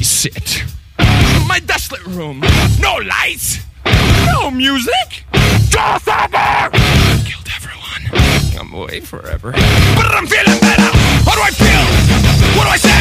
sit. My desolate room. No lights. No music. Just over. Killed everyone. I'm away forever. But I'm feeling better. How do I feel? What do I say?